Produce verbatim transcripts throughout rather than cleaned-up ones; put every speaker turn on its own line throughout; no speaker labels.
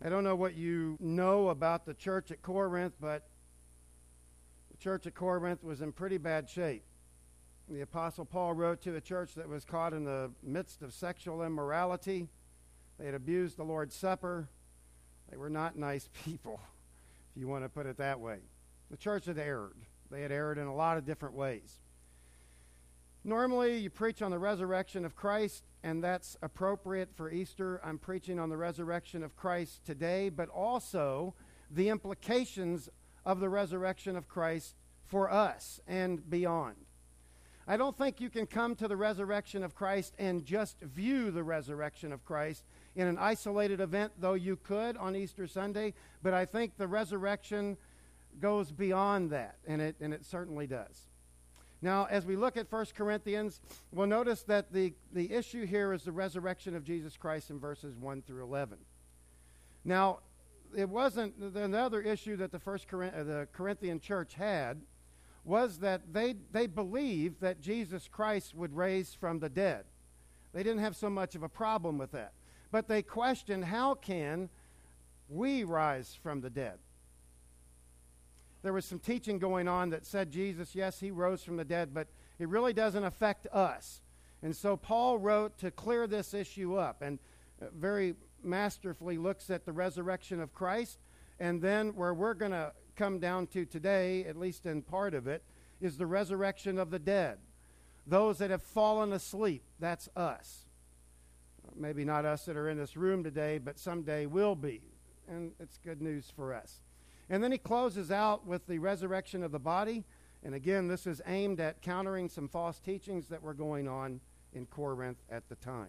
I don't know what you know about the church at Corinth, but the church at Corinth was in pretty bad shape. The Apostle Paul wrote to a church that was caught in the midst of sexual immorality. They had abused the Lord's Supper. They were not nice people, if you want to put it that way. The church had erred. They had erred in a lot of different ways. Normally, you preach on the resurrection of Christ, and that's appropriate for Easter. I'm preaching on the resurrection of Christ today, but also the implications of the resurrection of Christ for us and beyond. I don't think you can come to the resurrection of Christ and just view the resurrection of Christ in an isolated event, though you could on Easter Sunday, but I think the resurrection goes beyond that, and it, and it certainly does. Now, as we look at First Corinthians, we'll notice that the, the issue here is the resurrection of Jesus Christ in verses one through eleven. Now, it wasn't, another issue that the First Corinth, uh, the Corinthian church had was that they, they believed that Jesus Christ would raise from the dead. They didn't have so much of a problem with that. But they questioned, how can we rise from the dead? There was some teaching going on that said Jesus, yes, he rose from the dead, but it really doesn't affect us. And so Paul wrote to clear this issue up and very masterfully looks at the resurrection of Christ. And then where we're going to come down to today, at least in part of it, is the resurrection of the dead. Those that have fallen asleep, that's us. Maybe not us that are in this room today, but someday will be. And it's good news for us. And then he closes out with the resurrection of the body. And again, this is aimed at countering some false teachings that were going on in Corinth at the time.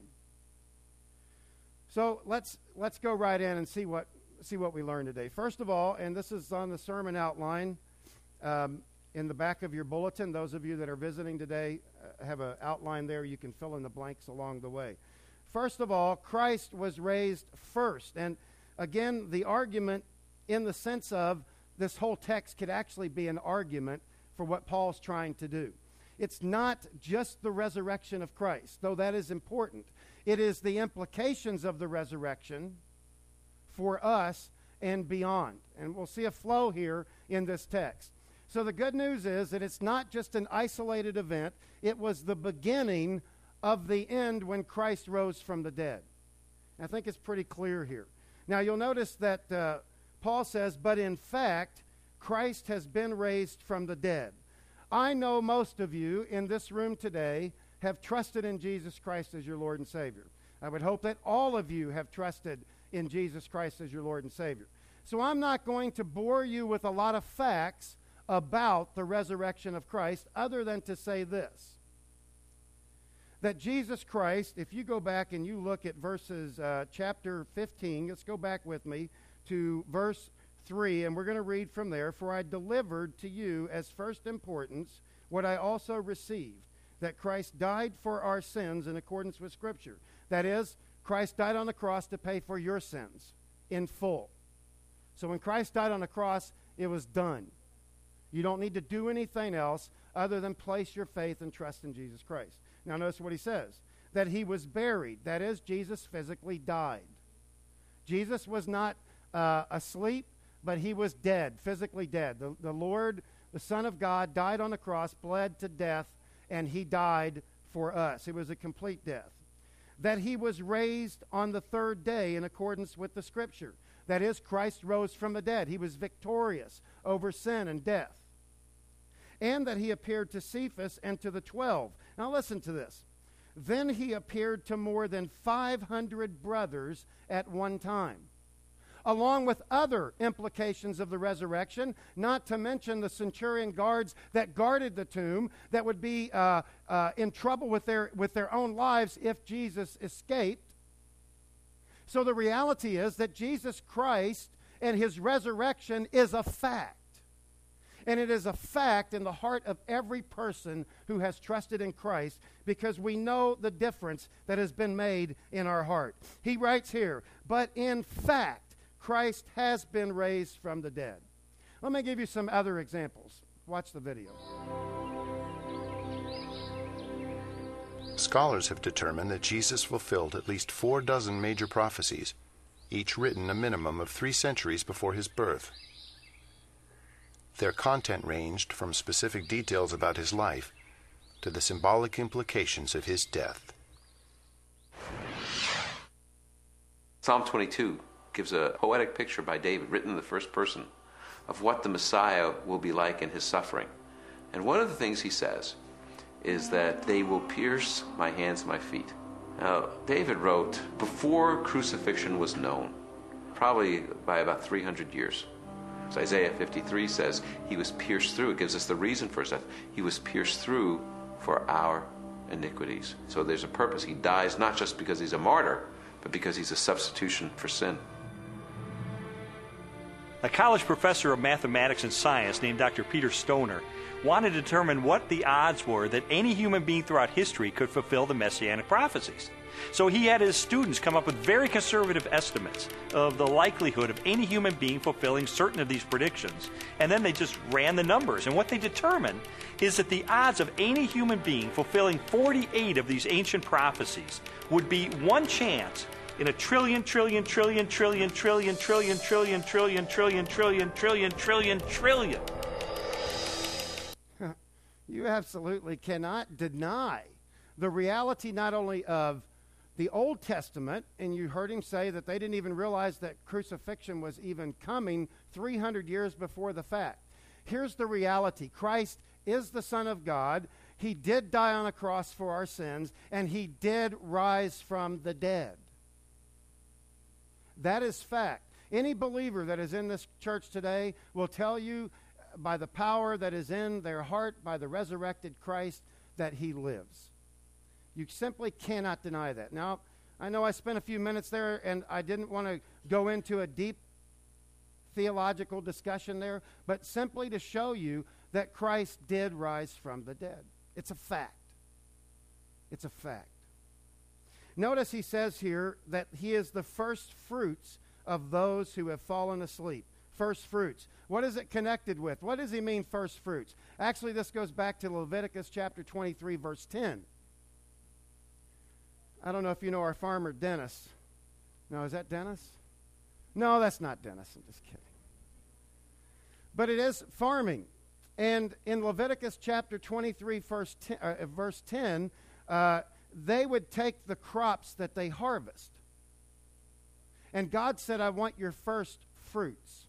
So let's let's go right in and see what see what we learn today. First of all, and this is on the sermon outline um, in the back of your bulletin. Those of you that are visiting today uh, have an outline there. You can fill in the blanks along the way. First of all, Christ was raised first. And again, the argument in the sense of this whole text could actually be an argument for what Paul's trying to do. It's not just the resurrection of Christ, though that is important. It is the implications of the resurrection for us and beyond. And we'll see a flow here in this text. So the good news is that it's not just an isolated event. It was the beginning of the end when Christ rose from the dead. I think it's pretty clear here. Now you'll notice that uh, Paul says, but in fact, Christ has been raised from the dead. I know most of you in this room today have trusted in Jesus Christ as your Lord and Savior. I would hope that all of you have trusted in Jesus Christ as your Lord and Savior. So I'm not going to bore you with a lot of facts about the resurrection of Christ other than to say this. That Jesus Christ, if you go back and you look at verses, uh, chapter fifteen, let's go back with me to verse three, and we're going to read from there. For I delivered to you as first importance what I also received, that Christ died for our sins in accordance with Scripture. That is, Christ died on the cross to pay for your sins in full. So when Christ died on the cross, it was done. You don't need to do anything else other than place your faith and trust in Jesus Christ. Now notice what he says, that he was buried. That is, Jesus physically died. Jesus was not uh, asleep, but he was dead, physically dead. The, the Lord, the Son of God, died on the cross, bled to death, and he died for us. It was a complete death. That he was raised on the third day in accordance with the Scripture. That is, Christ rose from the dead. He was victorious over sin and death. And that he appeared to Cephas and to the twelve. Now listen to this. Then he appeared to more than five hundred brothers at one time, along with other implications of the resurrection, not to mention the centurion guards that guarded the tomb that would be uh, uh, in trouble with their, with their own lives if Jesus escaped. So the reality is that Jesus Christ and his resurrection is a fact. And it is a fact in the heart of every person who has trusted in Christ, because we know the difference that has been made in our heart. He writes here, but in fact, Christ has been raised from the dead. Let me give you some other examples. Watch the video.
Scholars have determined that Jesus fulfilled at least four dozen major prophecies. each written a minimum of three centuries before his birth. Their content ranged from specific details about his life to the symbolic implications of his death.
Psalm twenty-two gives a poetic picture by David, written in the first person, of what the Messiah will be like in his suffering. And one of the things he says is that they will pierce my hands and my feet. Now, David wrote before crucifixion was known, probably by about three hundred years. As Isaiah fifty-three says, he was pierced through. It gives us the reason for his death. He was pierced through for our iniquities. So there's a purpose. He dies not just because he's a martyr, but because he's a substitution for sin.
A college professor of mathematics and science named Doctor Peter Stoner wanted to determine what the odds were that any human being throughout history could fulfill the messianic prophecies. So he had his students come up with very conservative estimates of the likelihood of any human being fulfilling certain of these predictions, and then they just ran the numbers. And what they determined is that the odds of any human being fulfilling forty-eight of these ancient prophecies would be one chance in a trillion, trillion, trillion, trillion, trillion, trillion, trillion, trillion, trillion, trillion, trillion, trillion, trillion.
You absolutely cannot deny the reality not only of the Old Testament, and you heard him say that they didn't even realize that crucifixion was even coming three hundred years before the fact. Here's the reality. Christ is the Son of God. He did die on a cross for our sins, and he did rise from the dead. That is fact. Any believer that is in this church today will tell you by the power that is in their heart, by the resurrected Christ, that he lives. You simply cannot deny that. Now, I know I spent a few minutes there, and I didn't want to go into a deep theological discussion there, but simply to show you that Christ did rise from the dead. It's a fact. It's a fact. Notice he says here that he is the first fruits of those who have fallen asleep. First fruits. What is it connected with? What does he mean, first fruits? Actually, this goes back to Leviticus chapter twenty-three, verse ten. I don't know if you know our farmer, Dennis. No, is that Dennis? No, that's not Dennis. I'm just kidding. But it is farming. And in Leviticus chapter twenty-three, verse ten, uh, verse ten uh, they would take the crops that they harvest. And God said, I want your first fruits.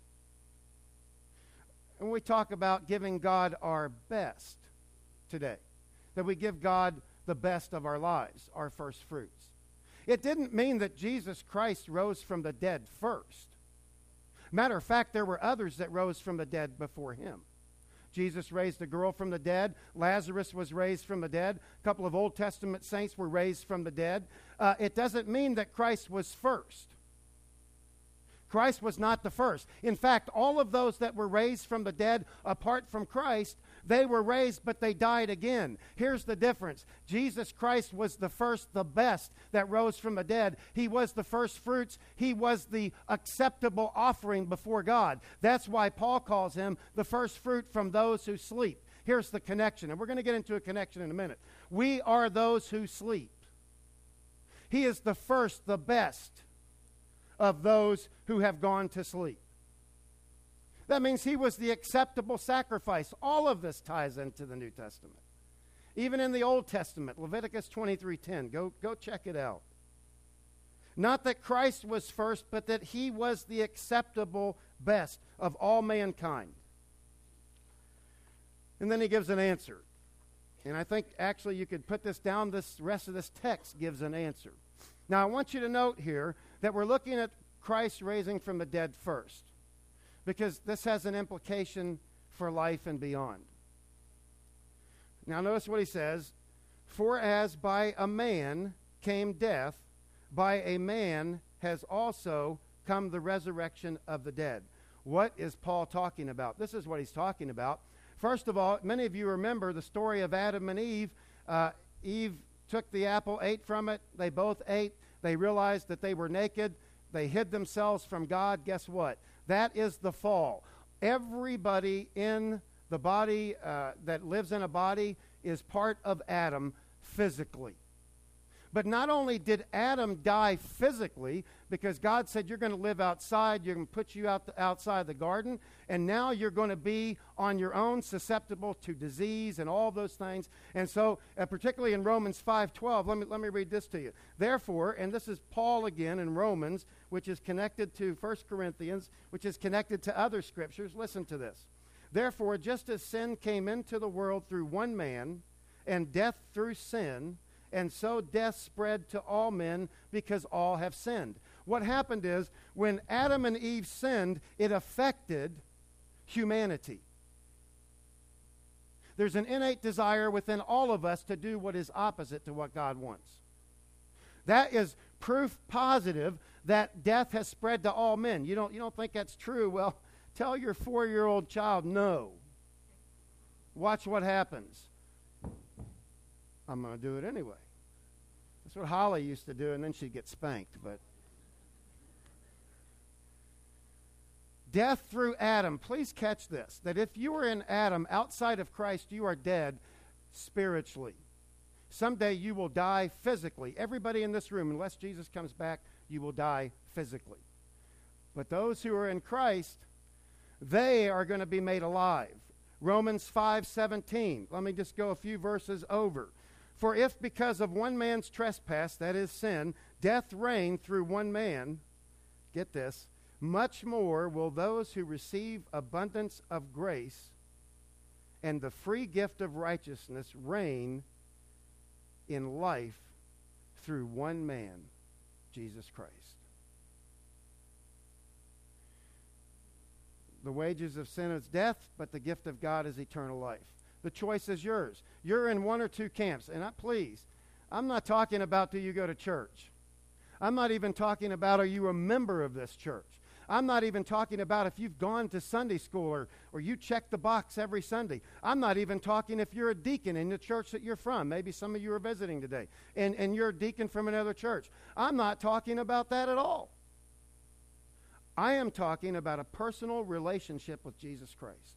And we talk about giving God our best today. That we give God the best of our lives, our first fruits. It didn't mean that Jesus Christ rose from the dead first. Matter of fact, there were others that rose from the dead before him. Jesus raised a girl from the dead. Lazarus was raised from the dead. A couple of Old Testament saints were raised from the dead. Uh, it doesn't mean that Christ was first. Christ was not the first. In fact, all of those that were raised from the dead apart from Christ, they were raised, but they died again. Here's the difference. Jesus Christ was the first, the best that rose from the dead. He was the first fruits. He was the acceptable offering before God. That's why Paul calls him the first fruit from those who sleep. Here's the connection, and we're going to get into a connection in a minute. We are those who sleep. He is the first, the best of those who have gone to sleep. That means he was the acceptable sacrifice. All of this ties into the New Testament. Even in the Old Testament, Leviticus twenty-three ten, go, go check it out. Not that Christ was first, but that he was the acceptable best of all mankind. And then he gives an answer. And I think actually you could put this down. This rest of this text gives an answer. Now I want you to note here that we're looking at Christ raising from the dead first, because this has an implication for life and beyond. Now notice what he says. For as by a man came death, by a man has also come the resurrection of the dead. What is Paul talking about? This is what he's talking about. First of all, many of you remember the story of Adam and Eve. Uh, Eve took the apple, ate from it. They both ate. They realized that they were naked. They hid themselves from God. Guess what? That is the fall. Everybody in the body uh, that lives in a body is part of Adam physically. But not only did Adam die physically, because God said you're going to live outside, you're going to put you out the, outside the garden, and now you're going to be on your own, susceptible to disease and all those things. And so, uh, particularly in Romans five twelve, let me, let me read this to you. Therefore, and this is Paul again in Romans, which is connected to First Corinthians, which is connected to other scriptures. Listen to this. Therefore, just as sin came into the world through one man, and death through sin, and so death spread to all men because all have sinned. What happened is, when Adam and Eve sinned, it affected humanity. There's an innate desire within all of us to do what is opposite to what God wants. That is proof positive that death has spread to all men. You don't, you don't think that's true? Well, tell your four-year-old child no. Watch what happens. I'm going to do it anyway. That's what Holly used to do, and then she'd get spanked. But death through Adam. Please catch this, that if you are in Adam outside of Christ, you are dead spiritually. Someday you will die physically. Everybody in this room, unless Jesus comes back, you will die physically. But those who are in Christ, they are going to be made alive. Romans five seventeen. Let me just go a few verses over. For if because of one man's trespass, that is sin, death reigned through one man, get this, much more will those who receive abundance of grace and the free gift of righteousness reign in life through one man, Jesus Christ. The wages of sin is death, but the gift of God is eternal life. The choice is yours. You're in one or two camps. And I, please, I'm not talking about do you go to church. I'm not even talking about are you a member of this church. I'm not even talking about if you've gone to Sunday school or, or you check the box every Sunday. I'm not even talking if you're a deacon in the church that you're from. Maybe some of you are visiting today, and, and you're a deacon from another church. I'm not talking about that at all. I am talking about a personal relationship with Jesus Christ.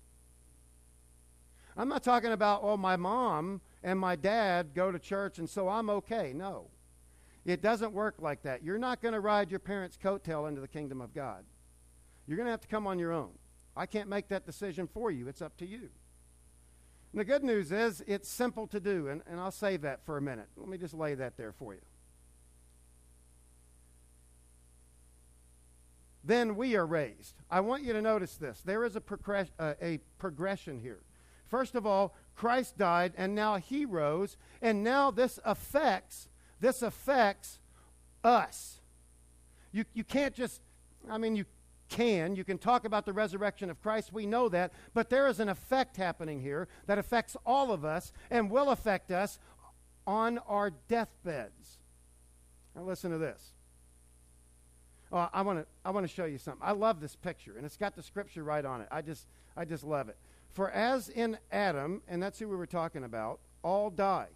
I'm not talking about, oh, my mom and my dad go to church and so I'm okay. No. It doesn't work like that. You're not going to ride your parents' coattail into the kingdom of God. You're going to have to come on your own. I can't make that decision for you. It's up to you. And the good news is it's simple to do, and, and I'll save that for a minute. Let me just lay that there for you. Then we are raised. I want you to notice this. There is a, progress, uh, a progression here. First of all, Christ died, and now he rose, and now this affects, this affects us. You, you can't just, I mean, you can. You can talk about the resurrection of Christ. We know that. But there is an effect happening here that affects all of us and will affect us on our deathbeds. Now listen to this. Oh, I want to I want to show you something. I love this picture, and it's got the scripture right on it. I just I just love it. For as in Adam, and that's who we were talking about, all die.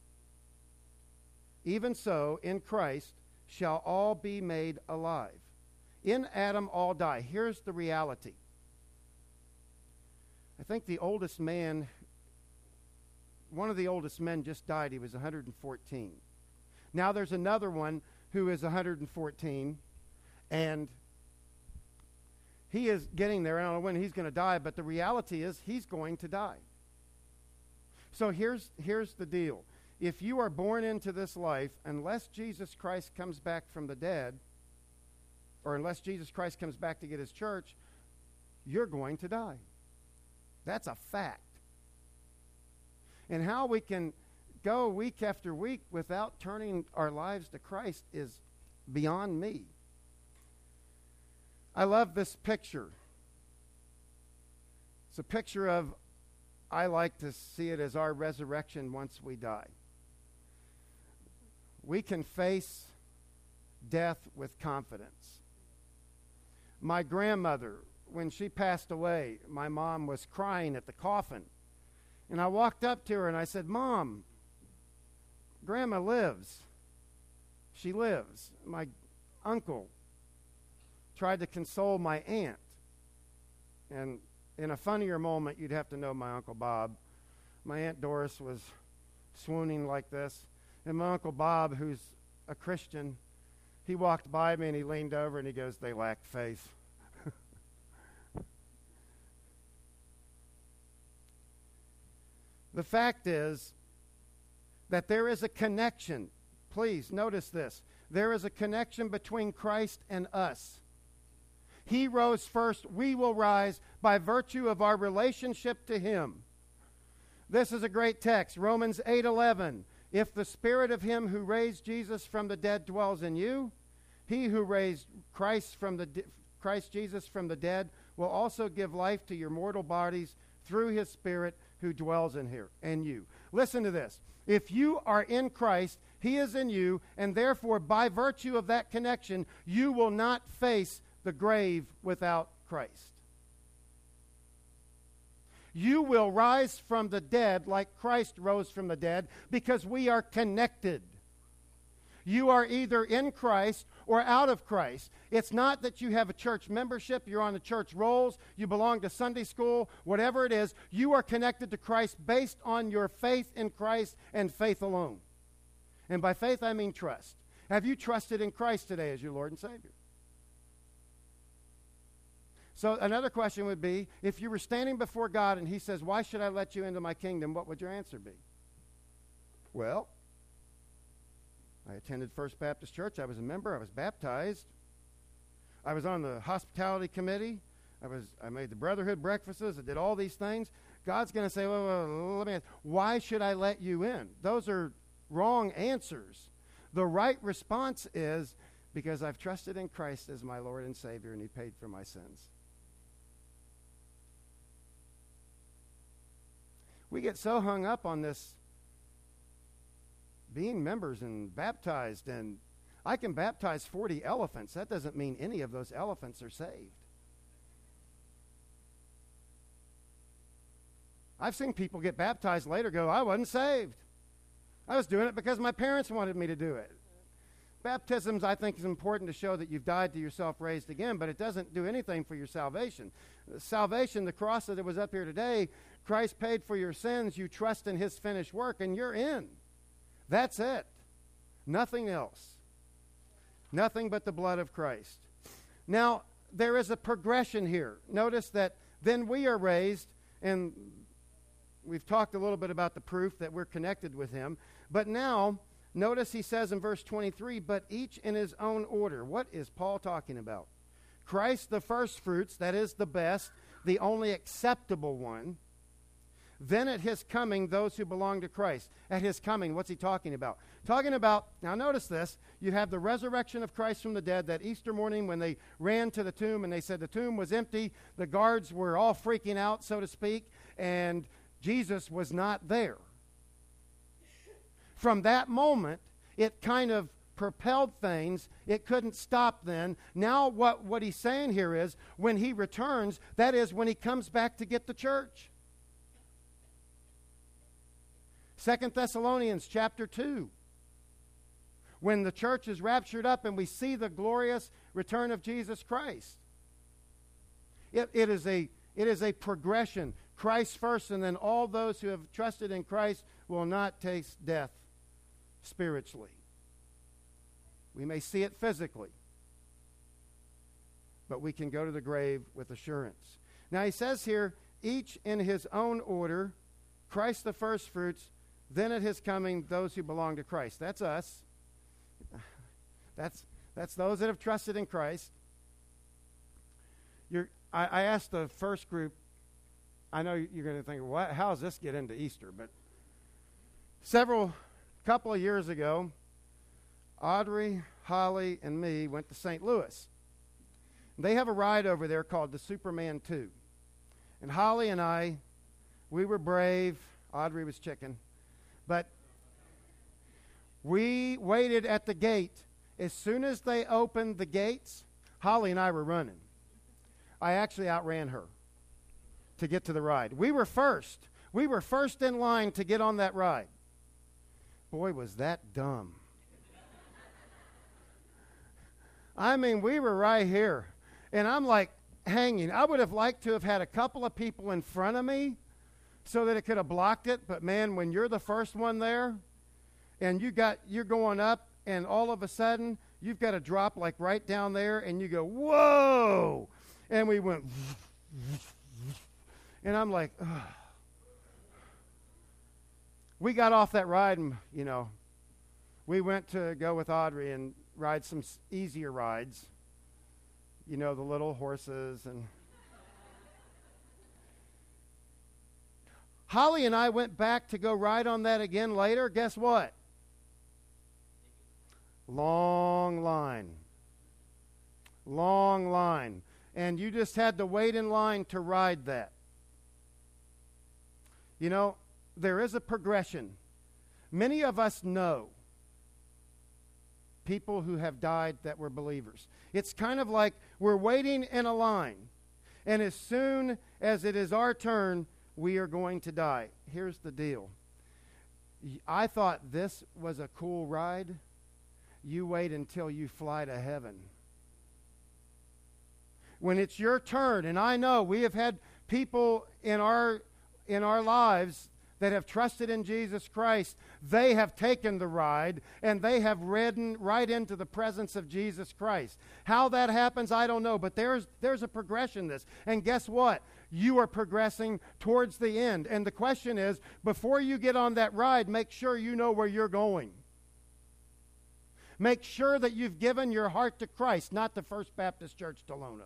Even so, in Christ shall all be made alive. In Adam, all die. Here's the reality. I think the oldest man, one of the oldest men just died. He was one hundred fourteen. Now there's another one who is one hundred fourteen, and he is getting there. I don't know when he's going to die, but the reality is he's going to die. So here's, here's the deal. If you are born into this life, unless Jesus Christ comes back from the dead, or unless Jesus Christ comes back to get his church, you're going to die. That's a fact. And how we can go week after week without turning our lives to Christ is beyond me. I love this picture. It's a picture of, I like to see it as our resurrection once we die. We can face death with confidence. My grandmother, when she passed away, my mom was crying at the coffin. And I walked up to her and I said, Mom, Grandma lives. She lives. My uncle tried to console my aunt. And in a funnier moment, you'd have to know my Uncle Bob. My Aunt Doris was swooning like this. And my Uncle Bob, who's a Christian, he walked by me and he leaned over and he goes, "They lack faith." The fact is that there is a connection. Please notice this. There is a connection between Christ and us. He rose first. We will rise by virtue of our relationship to him. This is a great text. Romans eight eleven. If the spirit of him who raised Jesus from the dead dwells in you, he who raised Christ from the de- Christ Jesus from the dead will also give life to your mortal bodies through his spirit who dwells in here and you. Listen to this. If you are in Christ, he is in you, and therefore by virtue of that connection, you will not face the grave without Christ. You will rise from the dead like Christ rose from the dead because we are connected. You are either in Christ or out of Christ. It's not that you have a church membership, you're on the church rolls, you belong to Sunday school, whatever it is. You are connected to Christ based on your faith in Christ and faith alone. And by faith, I mean trust. Have you trusted in Christ today as your Lord and Savior? So another question would be, if you were standing before God and he says, "Why should I let you into my kingdom?" what would your answer be? Well, I attended First Baptist Church. I was a member. I was baptized. I was on the hospitality committee. I was. I made the brotherhood breakfasts. I did all these things. God's going to say, well, well, let me ask, why should I let you in? Those are wrong answers. The right response is, because I've trusted in Christ as my Lord and Savior, and he paid for my sins. We get so hung up on this being members and baptized, and I can baptize forty elephants. That doesn't mean any of those elephants are saved. I've seen people get baptized later go, "I wasn't saved. I was doing it because my parents wanted me to do it." Baptisms, I think, is important to show that you've died to yourself, raised again, but it doesn't do anything for your salvation. Salvation, the cross that was up here today, Christ paid for your sins. You trust in his finished work, and you're in. That's it. Nothing else. Nothing but the blood of Christ. Now, there is a progression here. Notice that then we are raised, and we've talked a little bit about the proof that we're connected with him. But now, notice he says in verse twenty-three, but each in his own order. What is Paul talking about? Christ the first fruits, that is the best, the only acceptable one. Then at his coming, those who belong to Christ. At his coming, what's he talking about? Talking about, now notice this, you have the resurrection of Christ from the dead, that Easter morning when they ran to the tomb and they said the tomb was empty. The guards were all freaking out, so to speak, and Jesus was not there. From that moment, it kind of propelled things. It couldn't stop then. Now what, what he's saying here is, when he returns, that is when he comes back to get the church. Second Thessalonians chapter two. When the church is raptured up and we see the glorious return of Jesus Christ. It, it, is a, it is a progression. Christ first, and then all those who have trusted in Christ will not taste death spiritually. We may see it physically, but we can go to the grave with assurance. Now he says here, each in his own order, Christ the first fruits, then at his coming, those who belong to Christ. That's us. That's that's those that have trusted in Christ. You're, I, I asked the first group, I know you're going to think, what, how does this get into Easter? But several, couple of years ago, Audrey, Holly, and me went to Saint Louis. They have a ride over there called the Superman two. And Holly and I, we were brave. Audrey was chicken. But we waited at the gate. As soon as they opened the gates, Holly and I were running. I actually outran her to get to the ride. We were first. We were first in line to get on that ride. Boy, was that dumb. I mean, we were right here. And I'm like hanging. I would have liked to have had a couple of people in front of me so that it could have blocked it. But man, when you're the first one there, and you got you're going up, and all of a sudden you've got a drop like right down there, and you go, whoa! And we went, and I'm like, ugh. We got off that ride, and you know, we went to go with Audrey and ride some s- easier rides. You know, the little horses and. Holly and I went back to go ride on that again later. Guess what? Long line. Long line. And you just had to wait in line to ride that. You know, there is a progression. Many of us know people who have died that were believers. It's kind of like we're waiting in a line. And as soon as it is our turn, we are going to die. Here's the deal. I thought this was a cool ride. You wait until you fly to heaven. When it's your turn, and I know we have had people in our in our lives that have trusted in Jesus Christ, they have taken the ride, and they have ridden right into the presence of Jesus Christ. How that happens, I don't know, but there's there's a progression in this. And guess what? You are progressing towards the end. And the question is, before you get on that ride, make sure you know where you're going. Make sure that you've given your heart to Christ, not to First Baptist Church Tolono.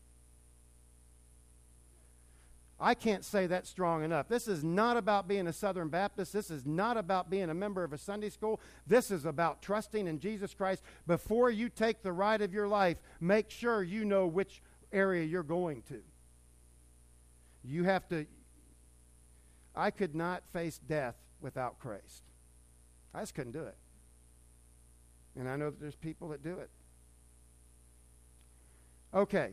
I can't say that strong enough. This is not about being a Southern Baptist. This is not about being a member of a Sunday school. This is about trusting in Jesus Christ. Before you take the ride of your life, make sure you know which area you're going to. You have to, I could not face death without Christ. I just couldn't do it. And I know that there's people that do it. Okay.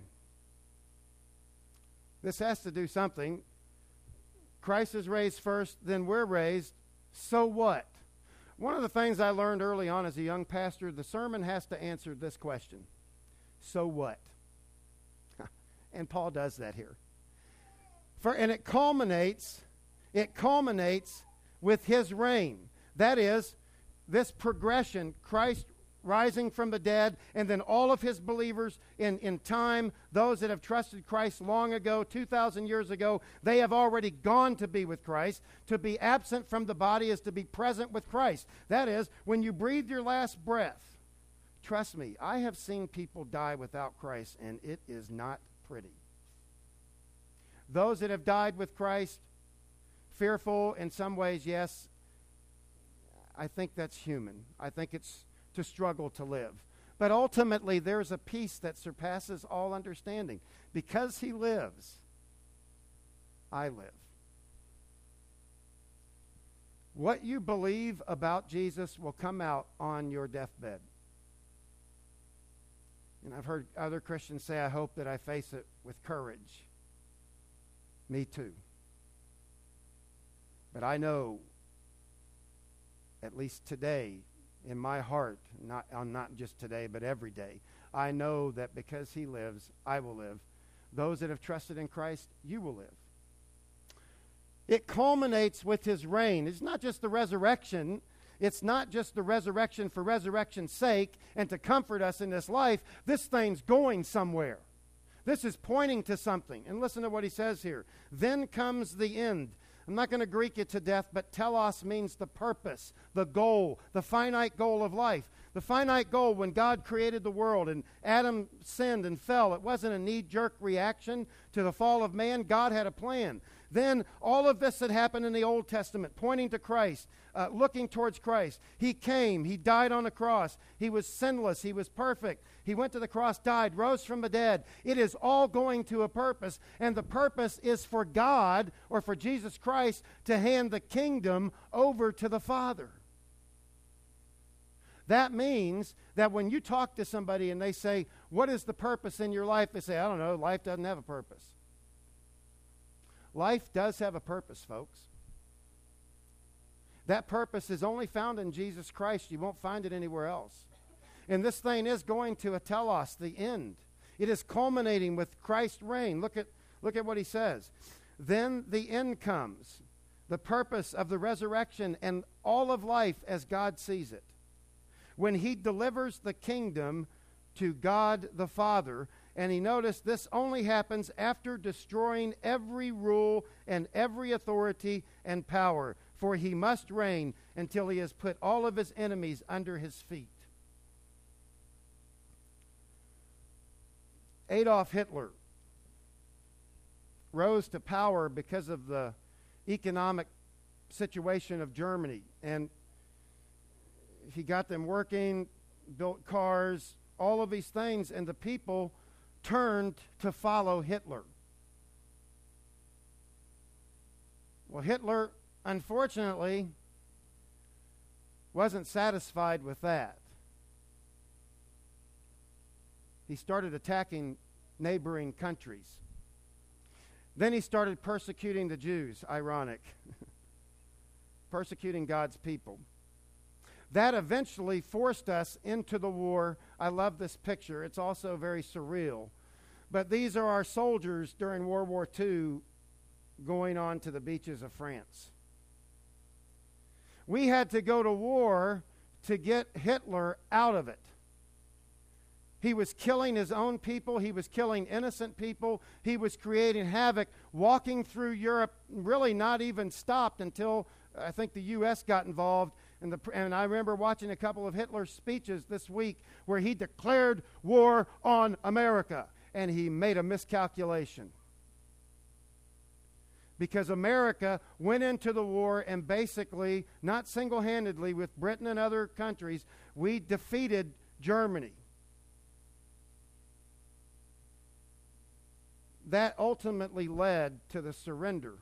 This has to do something. Christ is raised first, then we're raised. So what? One of the things I learned early on as a young pastor, the sermon has to answer this question. So what? And Paul does that here. For, and it culminates, it culminates with his reign. That is, this progression, Christ rising from the dead, and then all of his believers in, in time, those that have trusted Christ long ago, two thousand years ago, they have already gone to be with Christ. To be absent from the body is to be present with Christ. That is, when you breathe your last breath, trust me, I have seen people die without Christ, and it is not pretty. Those that have died with Christ, fearful in some ways, yes, I think that's human. I think it's to struggle to live. But ultimately, there's a peace that surpasses all understanding. Because he lives, I live. What you believe about Jesus will come out on your deathbed. And I've heard other Christians say, I hope that I face it with courage. Me too. But I know, at least today, in my heart, not, uh, not just today, but every day, I know that because he lives, I will live. Those that have trusted in Christ, you will live. It culminates with his reign. It's not just the resurrection. It's not just the resurrection for resurrection's sake and to comfort us in this life. This thing's going somewhere. This is pointing to something. And listen to what he says here. Then comes the end. I'm not going to Greek it to death, but telos means the purpose, the goal, the finite goal of life. The finite goal, when God created the world and Adam sinned and fell, it wasn't a knee-jerk reaction to the fall of man. God had a plan. Then all of this had happened in the Old Testament, pointing to Christ, uh, looking towards Christ. He came. He died on the cross. He was sinless. He was perfect. He went to the cross, died, rose from the dead. It is all going to a purpose, and the purpose is for God, or for Jesus Christ, to hand the kingdom over to the Father. That means that when you talk to somebody and they say, what is the purpose in your life? They say, I don't know, life doesn't have a purpose. Life does have a purpose, folks. That purpose is only found in Jesus Christ. You won't find it anywhere else. And this thing is going to a telos, the end. It is culminating with Christ's reign. Look at, look at what he says. Then the end comes. the purpose of the resurrection and all of life as God sees it. When he delivers the kingdom to God the Father, and he noticed this only happens after destroying every rule and every authority and power, for he must reign until he has put all of his enemies under his feet. Adolf Hitler rose to power because of the economic situation of Germany, and he got them working, built cars, all of these things, and the people turned to follow Hitler. Well, Hitler, unfortunately, wasn't satisfied with that. He started attacking neighboring countries. Then he started persecuting the Jews, ironic. Persecuting God's people. That eventually forced us into the war. I love this picture. It's also very surreal. But these are our soldiers during World War Two going on to the beaches of France. We had to go to war to get Hitler out of it. He was killing his own people. He was killing innocent people. He was creating havoc, walking through Europe, really not even stopped until I think the U S got involved. And, the, and I remember watching a couple of Hitler's speeches this week where he declared war on America. And he made a miscalculation. Because America went into the war and basically, not single-handedly with Britain and other countries, we defeated Germany. That ultimately led to the surrender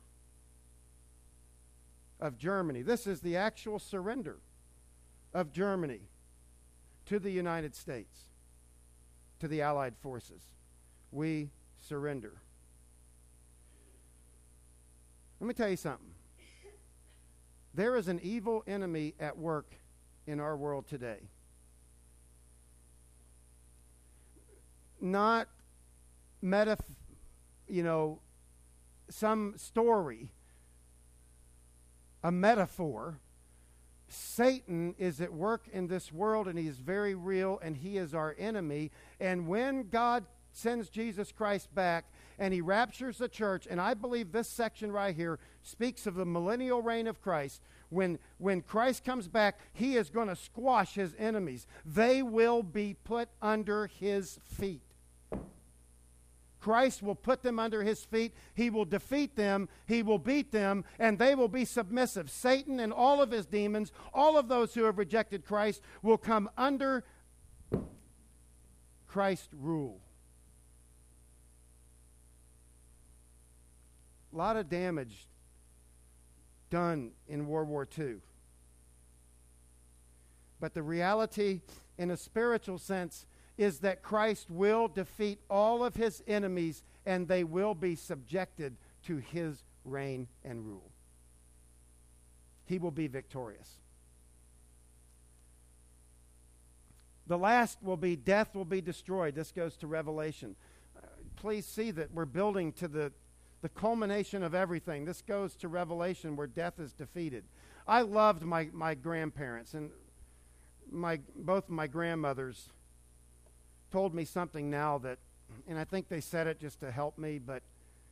of Germany. This is the actual surrender of Germany to the United States, to the Allied forces. We surrender. Let me tell you something. There is an evil enemy at work in our world today. Not meta, you know, some story, a metaphor. Satan is at work in this world, and he is very real, and he is our enemy. And when God sends Jesus Christ back and he raptures the church, and I believe this section right here speaks of the millennial reign of Christ. When, when Christ comes back, he is going to squash his enemies. They will be put under his feet. Christ will put them under his feet. He will defeat them. He will beat them, and they will be submissive. Satan and all of his demons, all of those who have rejected Christ, will come under Christ's rule. A lot of damage done in World War Two. But the reality, in a spiritual sense, is that Christ will defeat all of his enemies, and they will be subjected to his reign and rule. He will be victorious. The last will be death will be destroyed. This goes to Revelation. Uh, please see that we're building to the The culmination of everything. This goes to Revelation where death is defeated. I loved my, my grandparents, and my both my grandmothers told me something now that, and I think they said it just to help me, but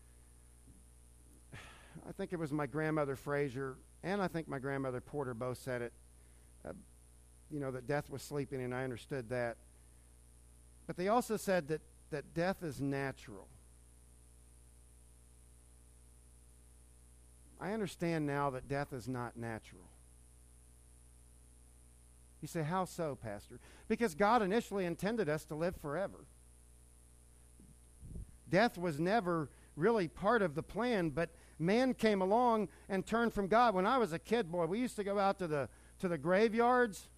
I think it was my grandmother Fraser and I think my grandmother Porter both said it, uh, you know, that death was sleeping, and I understood that. But they also said that, that death is natural. I understand now that death is not natural. You say, how so, Pastor? Because God initially intended us to live forever. Death was never really part of the plan, but man came along and turned from God. When I was a kid, boy, we used to go out to the to the graveyards.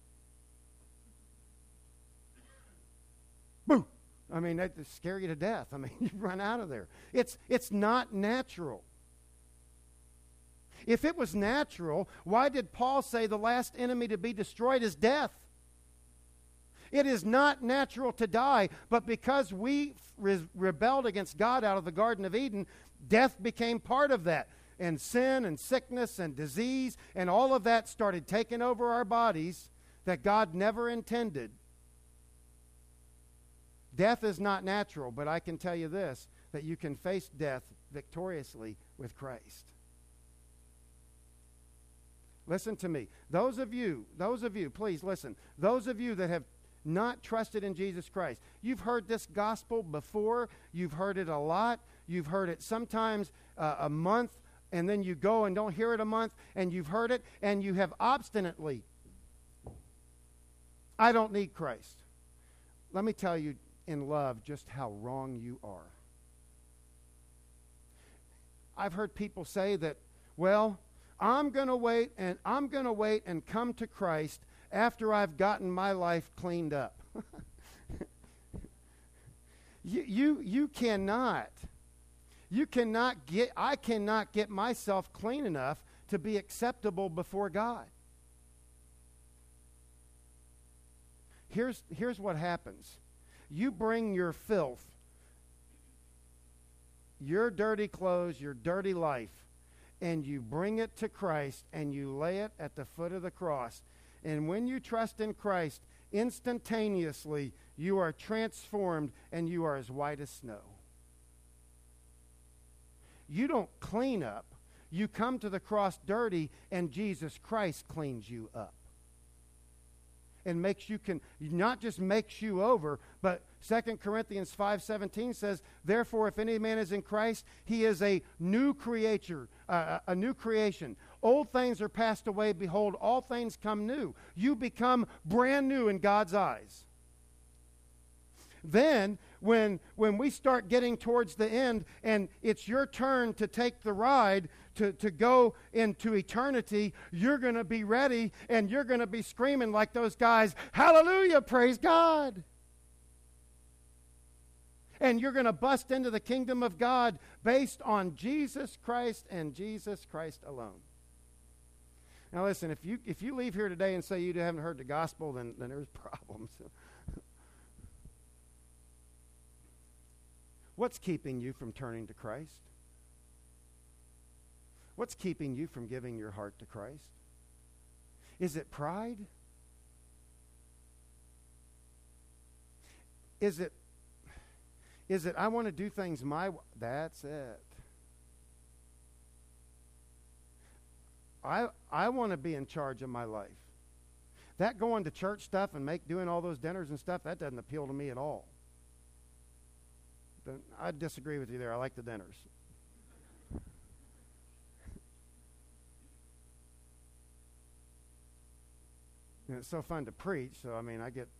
Boo! I mean, that would scare you to death. I mean, you run out of there. It's it's not natural. If it was natural, why did Paul say the last enemy to be destroyed is death? It is not natural to die, but because we re- rebelled against God out of the Garden of Eden, death became part of that. and sin and sickness and disease and all of that started taking over our bodies that God never intended. Death is not natural, but I can tell you this, that you can face death victoriously with Christ. Listen to me. Those of you, those of you, please listen. Those of you that have not trusted in Jesus Christ, you've heard this gospel before. You've heard it a lot. You've heard it sometimes uh, a month, and then you go and don't hear it a month, and you've heard it, and you have obstinately, I don't need Christ. Let me tell you in love just how wrong you are. I've heard people say that, well, I'm going to wait and I'm going to wait and come to Christ after I've gotten my life cleaned up. you, you, you cannot. You cannot get, I cannot get myself clean enough to be acceptable before God. Here's, here's what happens. You bring your filth, your dirty clothes, your dirty life, and you bring it to Christ and you lay it at the foot of the cross. And when you trust in Christ, instantaneously you are transformed and you are as white as snow. You don't clean up. You come to the cross dirty and Jesus Christ cleans you up. And makes you can not just makes you over, but Second Corinthians five seventeen says, therefore, if any man is in Christ, he is a new creature, uh, a new creation. Old things are passed away. Behold, all things come new. You become brand new in God's eyes. Then, when, when we start getting towards the end and it's your turn to take the ride to, to go into eternity, you're going to be ready and you're going to be screaming like those guys, hallelujah, praise God. And you're going to bust into the kingdom of God based on Jesus Christ and Jesus Christ alone. Now listen, if you if you leave here today and say you haven't heard the gospel, then, then there's problems. What's keeping you from turning to Christ? What's keeping you from giving your heart to Christ? Is it pride? Is it, is it I want to do things my way? That's it. I I want to be in charge of my life. That going to church stuff and make doing all those dinners and stuff, that doesn't appeal to me at all. I disagree with you there. I like the dinners. And it's so fun to preach, so I mean, I get...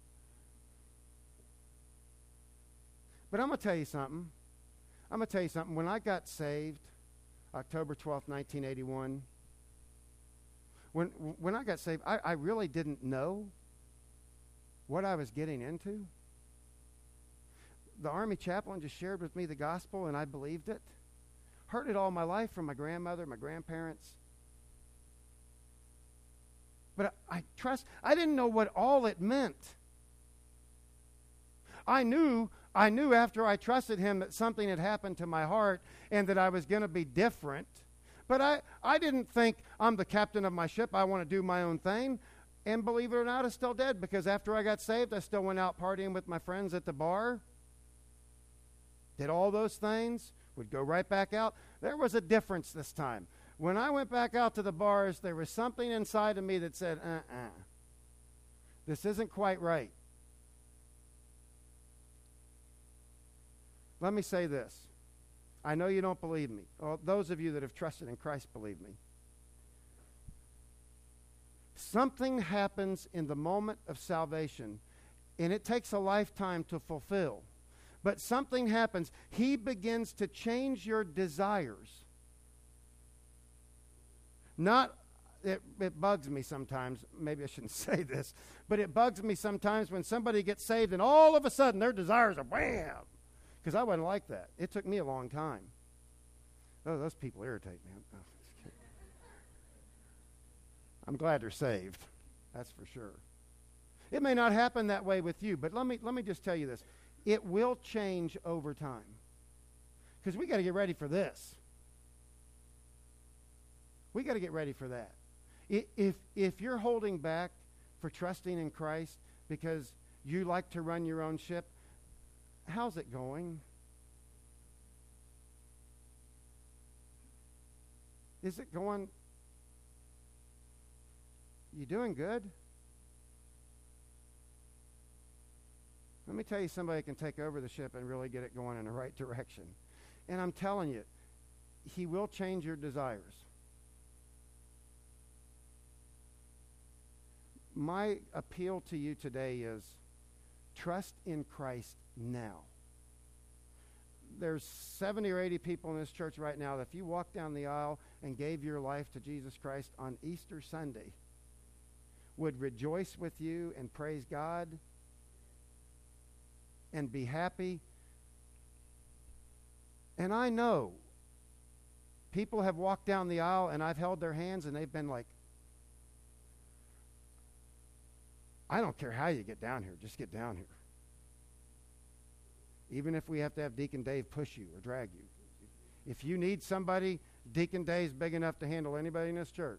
But I'm going to tell you something. I'm going to tell you something. When I got saved, October twelfth, nineteen eighty-one, when when I got saved, I, I really didn't know what I was getting into. The Army chaplain just shared with me the gospel, and I believed it. Heard it all my life from my grandmother, my grandparents. But I, I trust, I didn't know what all it meant. I knew, I knew after I trusted him that something had happened to my heart and that I was going to be different. But I, I didn't think I'm the captain of my ship. I want to do my own thing. And believe it or not, I still did, because after I got saved, I still went out partying with my friends at the bar. Did all those things, would go right back out. There was a difference this time. When I went back out to the bars, there was something inside of me that said, uh-uh, this isn't quite right. Let me say this. I know you don't believe me. Well, those of you that have trusted in Christ believe me. Something happens in the moment of salvation, and it takes a lifetime to fulfill. But something happens. He begins to change your desires. Not, it, it bugs me sometimes. Maybe I shouldn't say this. But it bugs me sometimes when somebody gets saved and all of a sudden their desires are wham. Because I wasn't like that. It took me a long time. Oh, those people irritate me. Oh, I'm glad they're saved. That's for sure. It may not happen that way with you, but let me let me just tell you this. It will change over time. Because we got to get ready for this. We got to get ready for that. I- If, if you're holding back for trusting in Christ because you like to run your own ship, how's it going? Is it going? You doing good? Let me tell you somebody can take over the ship and really get it going in the right direction. And I'm telling you, he will change your desires. My appeal to you today is trust in Christ now. There's seventy or eighty people in this church right now that if you walk down the aisle and gave your life to Jesus Christ on Easter Sunday, would rejoice with you and praise God and be happy. And I know people have walked down the aisle and I've held their hands and they've been like, I don't care how you get down here, just get down here. Even if we have to have Deacon Dave push you or drag you. If you need somebody, Deacon Dave's big enough to handle anybody in this church.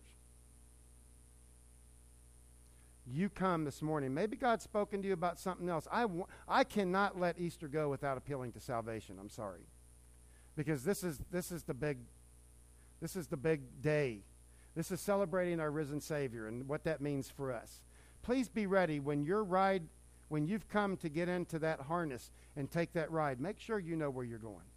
You come this morning. Maybe God's spoken to you about something else. I, w- I cannot let Easter go without appealing to salvation. I'm sorry. Because this is this is the big this is the big day. This is celebrating our risen Savior and what that means for us. Please be ready when your ride, when you've come to get into that harness and take that ride. Make sure you know where you're going.